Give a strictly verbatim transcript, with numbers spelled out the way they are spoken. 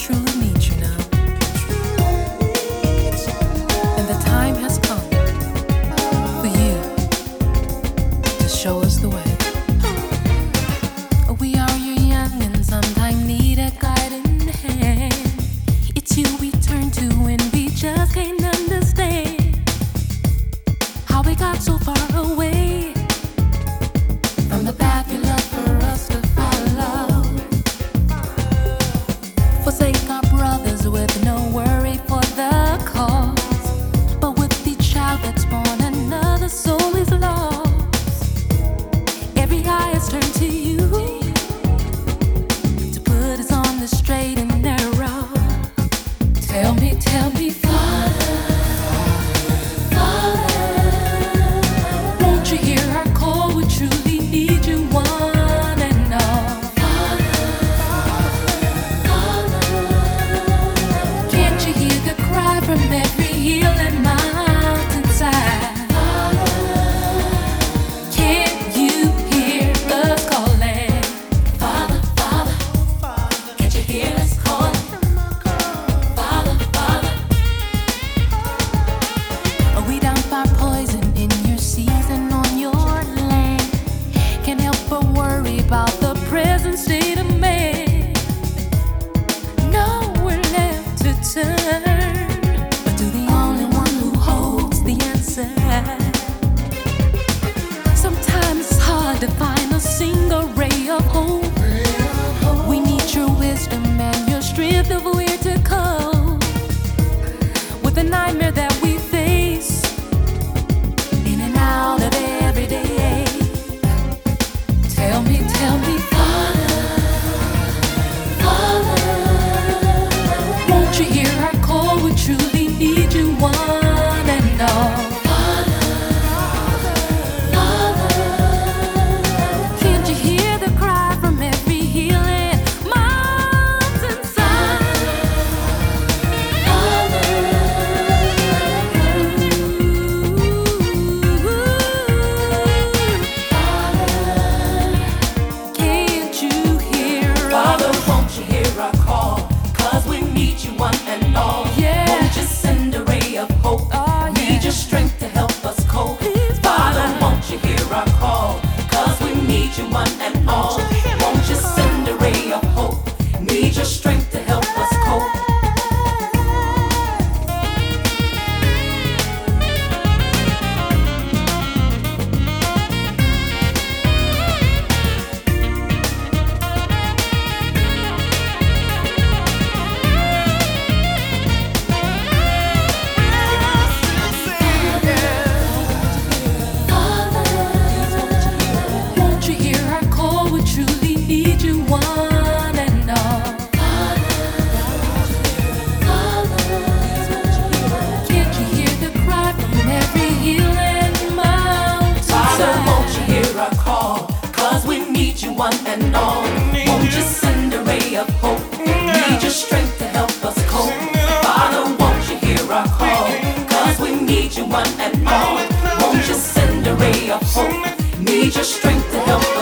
truly need you now. And the time has come for you to show us the way. We are your young and sometimes need a guiding hand. It's you we turn to when we just can't understand how we got so far away from the path you love for us to follow. Forsake our brothers with no worry for the cause, but with each child that's born another soul is lost. Every eye is turned to you to put us on the straight and narrow. Tell me, tell me, Father, Father, won't you hear our call? We truly need you, one and all. Father, Father, can't you hear the cry from every hill and mountainside? Can't you hear us calling? Father, Father, can't you hear us calling? Father, Father, are we down by poison in your season on your land? Can't help but worry about the present state of man. Nowhere left to turn but to the only one who holds the answer. Sometimes it's hard to find a single ray of hope. We need your wisdom and your strength of where to go with the nightmare that we face in and out of every day. Tell me, tell me, Father, Father, won't you hear our call? We truly need you, one and all. Can't you hear the cry from every hill and mountainside? Can't you hear us? Father, won't you hear our call? 'Cause we need you one and all. Yeah. Won't you send a ray of hope? Oh, Need yeah. your strength to help us cope. Please, Father, Father. won't you hear our call? 'Cause we need you one and all. Won't you send a ray of hope? Need your strength to help us cope. Won't you hear our call? We truly need you, one and all. Can't you hear the cry from every hill and Father, won't mountainside? you hear our call? 'Cause we need you one and all. Won't you send a ray of hope? Need your strength to help us cope. Father, won't you hear our call? 'Cause we need you one and all. Won't you send a ray of hope? Need your strength to help